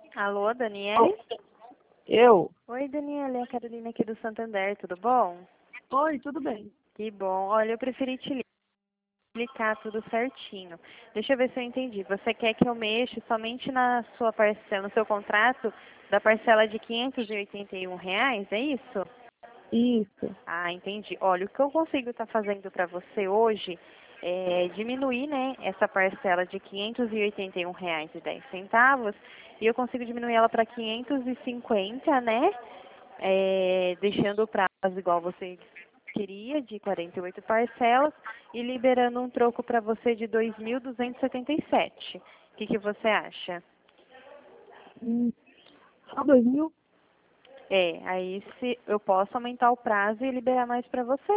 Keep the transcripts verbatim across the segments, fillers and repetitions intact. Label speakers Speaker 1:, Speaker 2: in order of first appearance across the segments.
Speaker 1: Alô, Daniele?
Speaker 2: Eu?
Speaker 1: Oi, Daniele, é a Carolina aqui do Santander, tudo bom?
Speaker 2: Oi, tudo bem.
Speaker 1: Que bom. Olha, eu preferi te explicar tudo certinho. Deixa eu ver se eu entendi. Você quer que eu mexa somente na sua parcela, no seu contrato da parcela de quinhentos e oitenta e um reais, é isso?
Speaker 2: Isso.
Speaker 1: Ah, entendi. Olha, o que eu consigo estar fazendo para você hoje é diminuir, né, essa parcela de quinhentos e oitenta e um reais e dez centavos e eu consigo diminuir ela para quinhentos e cinquenta, né, é, deixando o prazo igual você queria, de quarenta e oito parcelas, e liberando um troco para você de dois mil duzentos e setenta e sete. O que, que você acha?
Speaker 2: Hum, só dois mil?
Speaker 1: É, aí se eu posso aumentar o prazo e liberar mais para você.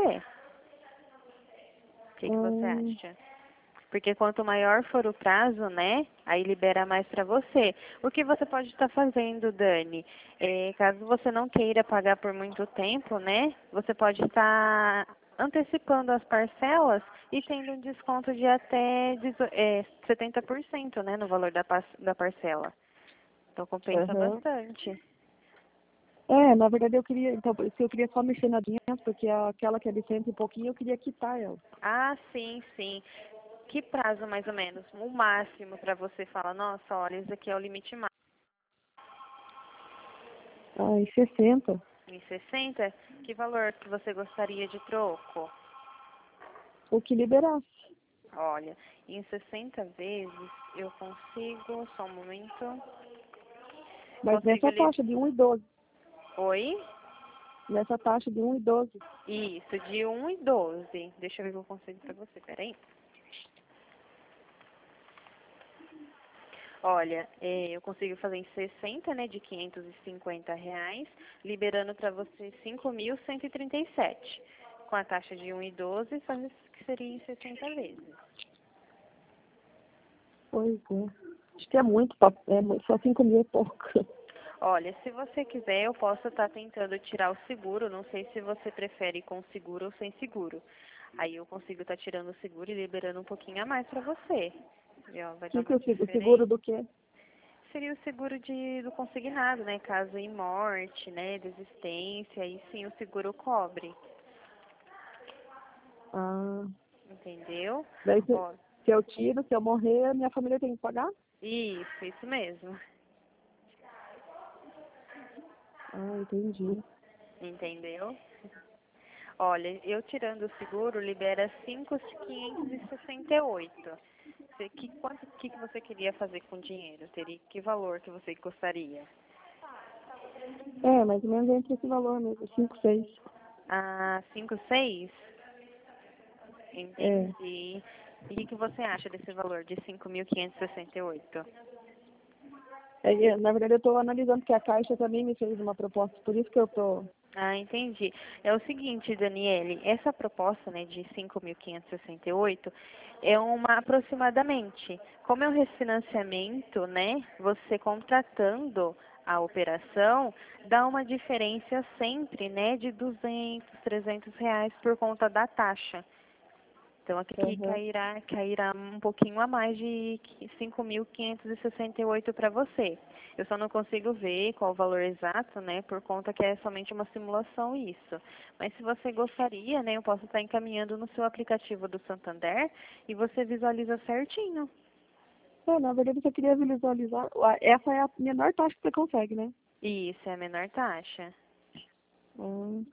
Speaker 1: O que, que você
Speaker 2: Hum,
Speaker 1: acha? Porque quanto maior for o prazo, né, aí libera mais para você. O que você pode estar fazendo, Dani? É, caso você não queira pagar por muito tempo, né, você pode estar antecipando as parcelas e tendo um desconto de até dezo- é, setenta por cento, né, no valor da, par- da parcela. Então compensa
Speaker 2: aham.
Speaker 1: bastante.
Speaker 2: É, na verdade eu queria, então, por isso que eu queria só mexer na dinha, porque aquela que é de cento e pouquinho eu queria quitar ela.
Speaker 1: Ah, sim, sim. Que prazo mais ou menos? O máximo para você falar, nossa, olha, esse aqui é o limite máximo.
Speaker 2: Ah, em sessenta.
Speaker 1: Em sessenta, que valor que você gostaria de troco?
Speaker 2: O que liberasse.
Speaker 1: Olha, em sessenta vezes eu consigo, só um momento,
Speaker 2: Mas
Speaker 1: consigo
Speaker 2: nessa
Speaker 1: lhe...
Speaker 2: taxa de um e doze.
Speaker 1: Oi?
Speaker 2: Nessa taxa de um e doze.
Speaker 1: Isso, de um e doze. Deixa eu ver o que eu consigo pra você, peraí. Olha, eh, eu consigo fazer em sessenta, né, de quinhentos e cinquenta reais, liberando para você cinco mil cento e trinta e sete. Com a taxa de um e doze, só que seria em sessenta vezes.
Speaker 2: Pois é. Acho que é muito, pa- é muito, só cinco mil é pouco.
Speaker 1: Olha, se você quiser, eu posso estar tentando tirar o seguro. Não sei se você prefere com seguro ou sem seguro. Aí eu consigo estar tirando o seguro e liberando um pouquinho a mais para você. E, ó, vai
Speaker 2: O
Speaker 1: dar
Speaker 2: que, que
Speaker 1: uma
Speaker 2: eu sigo? O seguro
Speaker 1: diferença.
Speaker 2: do quê?
Speaker 1: Seria o seguro de, do consignado, né? Caso em morte, né? Desistência, aí sim o seguro cobre.
Speaker 2: Ah,
Speaker 1: Entendeu?
Speaker 2: daí se,
Speaker 1: Ó,
Speaker 2: se eu tiro, se eu morrer, a minha família tem que pagar?
Speaker 1: isso, isso mesmo.
Speaker 2: Ah, entendi.
Speaker 1: Entendeu? Olha, eu tirando o seguro, libera cinco mil quinhentos e sessenta e oito. Você, que, quanto que, que você queria fazer com o dinheiro? Teria que valor que você gostaria?
Speaker 2: É, mais ou menos entre esse valor mesmo, cinco, seis.
Speaker 1: Ah, cinco, seis?
Speaker 2: É.
Speaker 1: Entendi. E o que, que você acha desse valor de cinco mil quinhentos e sessenta e oito?
Speaker 2: É, é, na verdade, eu estou analisando que a Caixa também me fez uma proposta, por isso que eu estou...
Speaker 1: Ah, entendi. É o seguinte, Daniele, essa proposta, né, de cinco mil quinhentos e sessenta e oito é uma aproximadamente. Como é um refinanciamento, né, você contratando a operação, dá uma diferença sempre, né, de duzentos, trezentos reais por conta da taxa. Então aqui
Speaker 2: Aham.
Speaker 1: cairá, cairá um pouquinho a mais de cinco mil quinhentos e sessenta e oito para você. Eu só não consigo ver qual o valor exato, né, por conta que é somente uma simulação isso. Mas se você gostaria, né, eu posso estar encaminhando no seu aplicativo do Santander e você visualiza certinho.
Speaker 2: É, na verdade, eu só queria visualizar... Ué, essa é a menor taxa que você consegue, né?
Speaker 1: Isso é a menor taxa.
Speaker 2: Hum.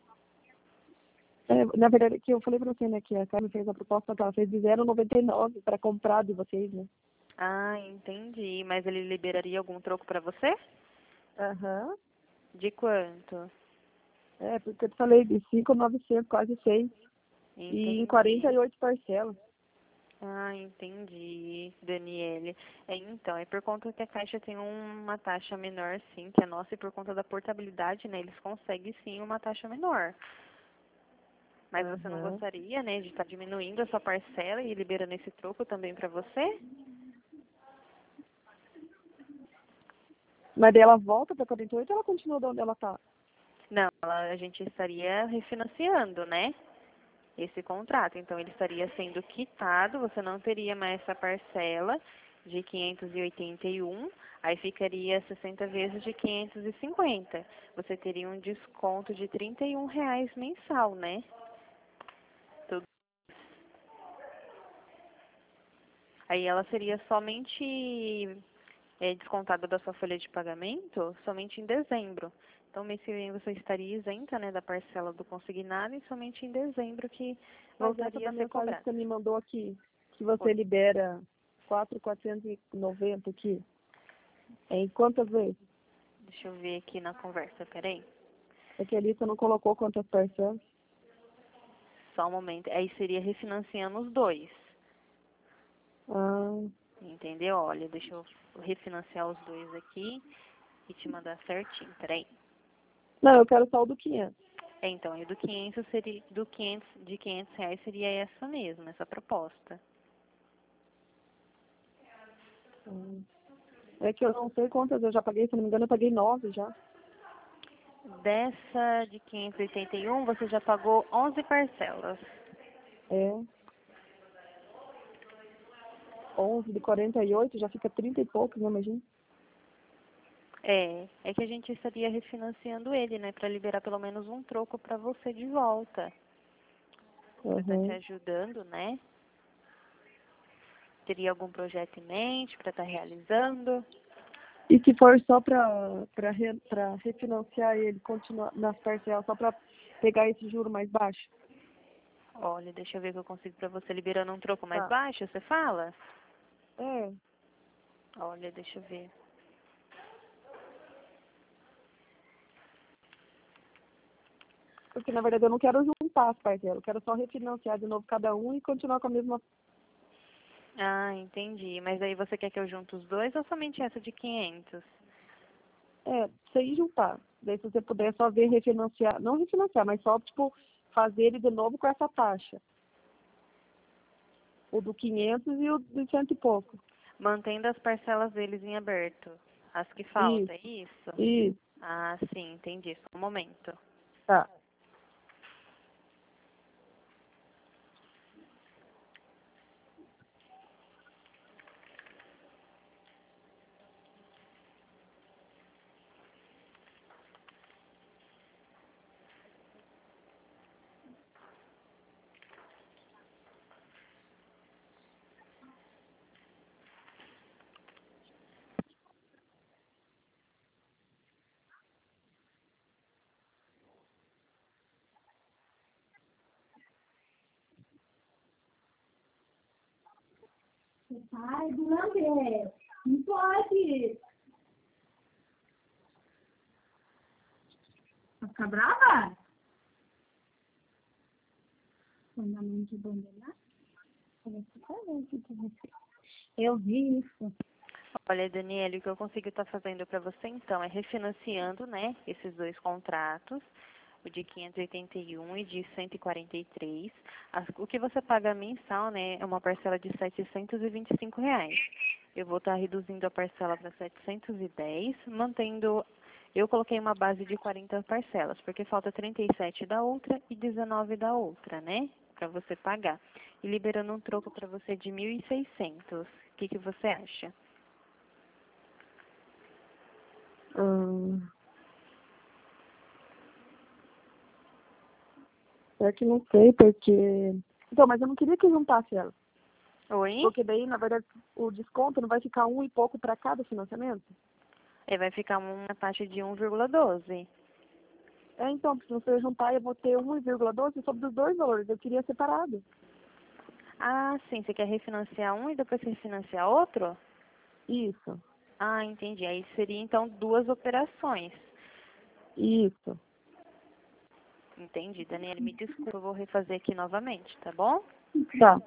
Speaker 2: É, na verdade, que eu falei pra você, né, que a Carmen fez a proposta que ela fez de zero vírgula noventa e nove para comprar de vocês, né?
Speaker 1: Ah, entendi. Mas ele liberaria algum troco para você?
Speaker 2: Aham.
Speaker 1: De quanto?
Speaker 2: É, porque eu te falei de cinco mil e novecentos, quase seis. E em quarenta
Speaker 1: Entendi.
Speaker 2: e oito parcelas.
Speaker 1: Ah, entendi, Daniele. É, então, é por conta que a Caixa tem uma taxa menor, sim, que a nossa, e por conta da portabilidade, né, eles conseguem, sim, uma taxa menor. Mas você não
Speaker 2: Aham.
Speaker 1: gostaria, né, de estar diminuindo a sua parcela e liberando esse troco também para você?
Speaker 2: Mas daí ela volta para quarenta e oito ou ela continua de onde ela tá?
Speaker 1: Não, ela- a gente estaria refinanciando, né, esse contrato. Então, ele estaria sendo quitado, você não teria mais essa parcela de quinhentos e oitenta e um, aí ficaria sessenta vezes de quinhentos e cinquenta. Você teria um desconto de trinta e um reais mensal, né? Tudo. Aí ela seria somente é, descontada da sua folha de pagamento somente em dezembro. Então, mês que vem você estaria isenta, né, da parcela do consignado e somente em dezembro que
Speaker 2: Mas essa
Speaker 1: voltaria
Speaker 2: da
Speaker 1: a ser
Speaker 2: mensagem
Speaker 1: cobrada.
Speaker 2: que você me mandou aqui, que você
Speaker 1: Oi.
Speaker 2: libera quatro mil quatrocentos e noventa aqui, é em quantas vezes?
Speaker 1: Deixa eu ver aqui na conversa, peraí.
Speaker 2: É que ali você não colocou quantas parcelas.
Speaker 1: Só um momento. Aí seria refinanciando os dois.
Speaker 2: Ah,
Speaker 1: Entendeu? Olha, deixa eu refinanciar os dois aqui e te mandar certinho. Peraí.
Speaker 2: não, eu quero só o do quinhentos.
Speaker 1: É, então, e do quinhentos seria, do quinhentos, de quinhentos reais seria essa mesmo, essa proposta.
Speaker 2: Hum. É que eu não sei quantas eu já paguei, se não me engano eu paguei nove já.
Speaker 1: Dessa de quinhentos e oitenta e um, você já pagou onze parcelas.
Speaker 2: É. onze de quarenta e oito já fica trinta e poucos, né, imagina?
Speaker 1: É, é que a gente estaria refinanciando ele, né, para liberar pelo menos um troco para você de volta. Para estar te
Speaker 2: Uhum.
Speaker 1: ajudando, né? Teria algum projeto em mente para estar realizando?
Speaker 2: E se for só para para re, pra refinanciar ele, continuar nas parcelas, só para pegar esse juro mais baixo?
Speaker 1: Olha, deixa eu ver o que eu consigo para você liberando um troco mais
Speaker 2: Tá.
Speaker 1: baixo, você fala?
Speaker 2: É,
Speaker 1: Olha, deixa eu ver.
Speaker 2: porque na verdade eu não quero juntar as parcelas, eu quero só refinanciar de novo cada um e continuar com a mesma.
Speaker 1: Ah, entendi. Mas aí você quer que eu junte os dois ou somente essa de quinhentos?
Speaker 2: É, sem juntar. Daí se você puder só ver refinanciar, não refinanciar, mas só, tipo, fazer ele de novo com essa taxa. O do quinhentos e o do cento e pouco.
Speaker 1: Mantendo as parcelas deles em aberto. As que faltam,
Speaker 2: Isso,
Speaker 1: é isso?
Speaker 2: isso,
Speaker 1: Ah, sim, entendi. Só um momento.
Speaker 2: tá.
Speaker 3: Ai, Durandê, não pode. Vai ficar brava? Fundamento de bandeira? Eu vi isso.
Speaker 1: Olha, Daniele, o que eu consigo estar fazendo para você então é refinanciando, né, esses dois contratos, o de quinhentos e oitenta e um e de cento e quarenta e três. As, o que você paga mensal, né, é uma parcela de setecentos e vinte e cinco reais. Eu vou estar reduzindo a parcela para setecentos e dez, mantendo. Eu coloquei uma base de quarenta parcelas, porque falta trinta e sete da outra e dezenove da outra, né, para você pagar. E liberando um troco para você de mil e seiscentos. O que que você acha?
Speaker 2: Hum, é que não sei, porque. Então, mas eu não queria que juntasse ela.
Speaker 1: Oi?
Speaker 2: Porque daí, na verdade, o desconto não vai ficar um e pouco para cada financiamento?
Speaker 1: É, vai ficar uma taxa de um vírgula doze.
Speaker 2: É, então, porque se você juntar, eu vou ter um vírgula doze sobre os dois valores. Eu queria separado.
Speaker 1: Ah, sim. Você quer refinanciar um e depois refinanciar outro?
Speaker 2: Isso,
Speaker 1: Ah, entendi. Aí seria então duas operações.
Speaker 2: isso.
Speaker 1: Entendi, Daniela. Me desculpa, eu vou refazer aqui novamente, tá bom?
Speaker 2: Tá.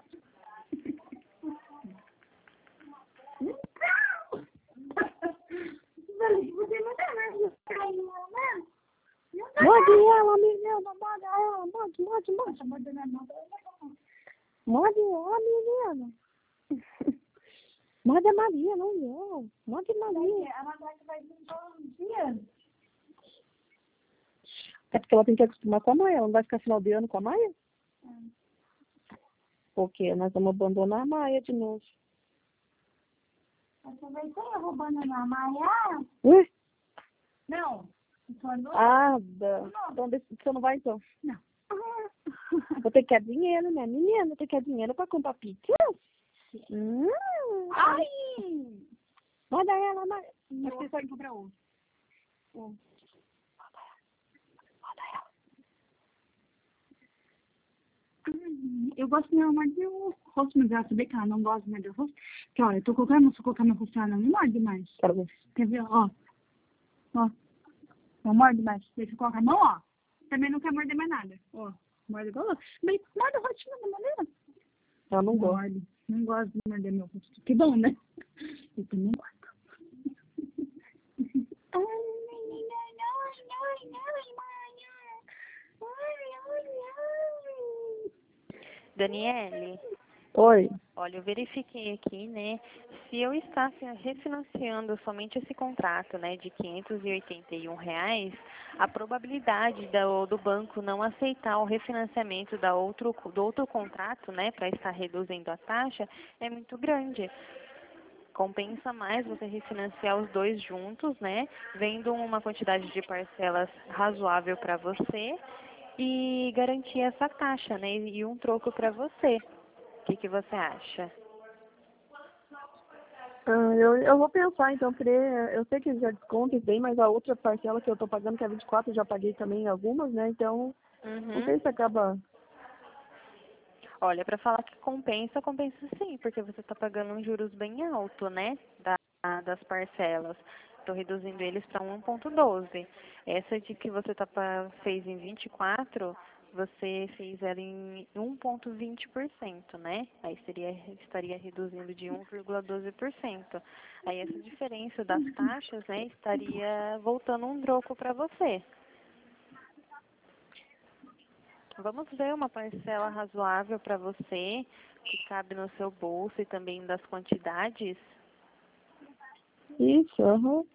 Speaker 3: Você não tá mais caindo, né?
Speaker 2: Morde ela, menina, morde ela, morde, morde, morde.
Speaker 3: Tá mordendo a mão.
Speaker 2: Morde ela, menina. Morde a Maria, não eu. Morde a Maria.
Speaker 3: A Maria vai vir todos os dias.
Speaker 2: É porque ela tem que acostumar com a Maia. Ela não vai ficar final de ano com a Maia?
Speaker 3: Hum.
Speaker 2: Porque nós vamos abandonar a Maia de novo.
Speaker 3: Você vai ter roubando na Maia?
Speaker 2: Ué?
Speaker 3: Não. Quando...
Speaker 2: Ah, da... então desse- você não vai então?
Speaker 3: Não.
Speaker 2: Vou ter que ter dinheiro, né? Menina, vou ter que ter dinheiro pra comprar pizza. Hum.
Speaker 3: Ai!
Speaker 2: Manda ela, manda.
Speaker 3: Acho que só comprar um.
Speaker 2: Hum.
Speaker 3: Hum, Eu gosto de morder o rosto, mas ela sabe que ela não gosta de morder o rosto. Porque, olha, eu tô colocando, se eu colocar meu rosto, ela não morde mais.
Speaker 2: Quero ver.
Speaker 3: Quer ver? Ó. Ó. Não morde mais. Deixa eu colocar a mão, ó. Também não quer morder mais nada. Ó. Morde igual ela. Mas morde o rostinho da maneira.
Speaker 2: Ela não gosta.
Speaker 3: Morde. Não gosto de morder meu rosto. Que bom, né? Eu também gosto. Ai, ai, ai, ai, ai,
Speaker 1: Daniele,
Speaker 2: Oi.
Speaker 1: olha, eu verifiquei aqui, né, se eu estasse refinanciando somente esse contrato, né, de quinhentos e oitenta e um reais, a probabilidade do, do banco não aceitar o refinanciamento da outro, do outro contrato, né, para estar reduzindo a taxa, é muito grande. Compensa mais você refinanciar os dois juntos, né, vendo uma quantidade de parcelas razoável para você e garantir essa taxa, né, e um troco para você. O que, que você acha?
Speaker 2: Ah, eu, eu vou pensar, então, porque eu sei que já desconta isso daí, mas a outra parcela que eu tô pagando, que é vinte e quatro, eu já paguei também algumas, né? Então, não
Speaker 1: Uhum.
Speaker 2: sei se acaba.
Speaker 1: Olha, para falar que compensa, compensa sim, porque você está pagando um juros bem alto, né, da, das parcelas. Estou reduzindo eles para um vírgula doze. Essa de que você tá, pa- fez em vinte e quatro, você fez ela em um vírgula vinte por cento, né? Aí seria, estaria reduzindo de um vírgula doze por cento. Aí essa diferença das taxas, né, estaria voltando um troco para você. Vamos ver uma parcela razoável para você, que cabe no seu bolso e também das quantidades.
Speaker 2: Isso, aham.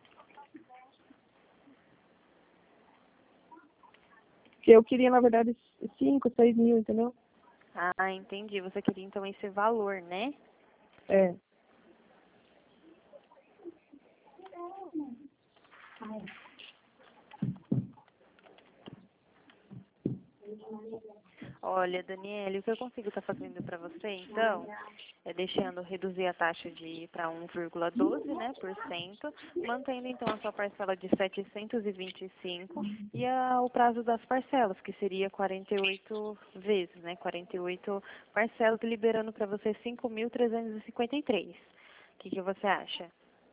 Speaker 2: Porque eu queria, na verdade, cinco, seis mil, entendeu?
Speaker 1: Ah, entendi. Você queria então esse valor, né?
Speaker 2: É.
Speaker 1: Olha, Daniele, o que eu consigo estar fazendo para você, então, é deixando reduzir a taxa de para um vírgula doze, né, por cento, mantendo então a sua parcela de setecentos e vinte e cinco e a, o prazo das parcelas, que seria quarenta e oito vezes, né, quarenta e oito parcelas, liberando para você cinco mil trezentos e cinquenta e três. O que, que você acha?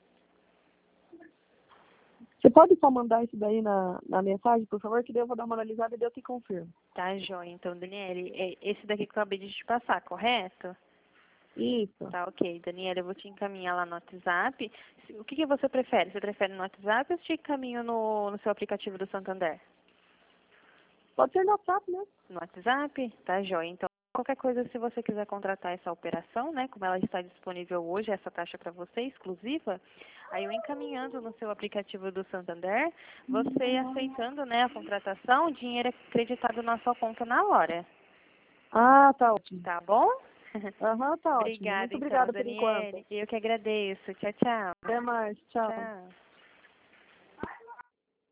Speaker 2: Você pode só mandar isso daí na, na mensagem, por favor, que daí eu vou dar uma analisada e daí eu te confirmo.
Speaker 1: Tá, joia. Então, Daniele, é esse daqui que eu acabei de te passar, correto?
Speaker 2: Isso.
Speaker 1: Tá, ok. Daniela, eu vou te encaminhar lá no WhatsApp. Se- O que, que você prefere? Você prefere no WhatsApp ou te encaminho no, no seu aplicativo do Santander?
Speaker 2: Pode ser no WhatsApp, né?
Speaker 1: No WhatsApp? Tá, joia. Então, qualquer coisa, se você quiser contratar essa operação, né, como ela está disponível hoje, essa taxa para você, exclusiva, aí eu encaminhando no seu aplicativo do Santander, você aceitando, né, a contratação, o dinheiro é creditado na sua conta na hora.
Speaker 2: Ah, tá ótimo.
Speaker 1: Tá bom?
Speaker 2: Aham, tá ótimo.
Speaker 1: Obrigada,
Speaker 2: Muito
Speaker 1: então,
Speaker 2: obrigada por enquanto.
Speaker 1: Daniele. Eu que agradeço. Tchau, tchau.
Speaker 2: Até mais. Tchau.
Speaker 1: Tchau.